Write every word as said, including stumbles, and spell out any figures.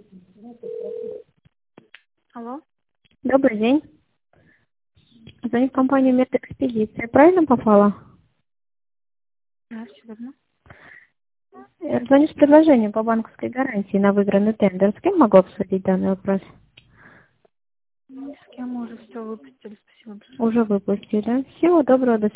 Алло. Добрый день. Звоню в компанию Медэкспедиция. Правильно попала? Да, все верно. Я звоню с предложением по банковской гарантии на выигранный тендер. С кем могу обсудить данный вопрос? Ни с кем мы уже все выпустили, спасибо большое. Уже выпустили. Всего доброго, до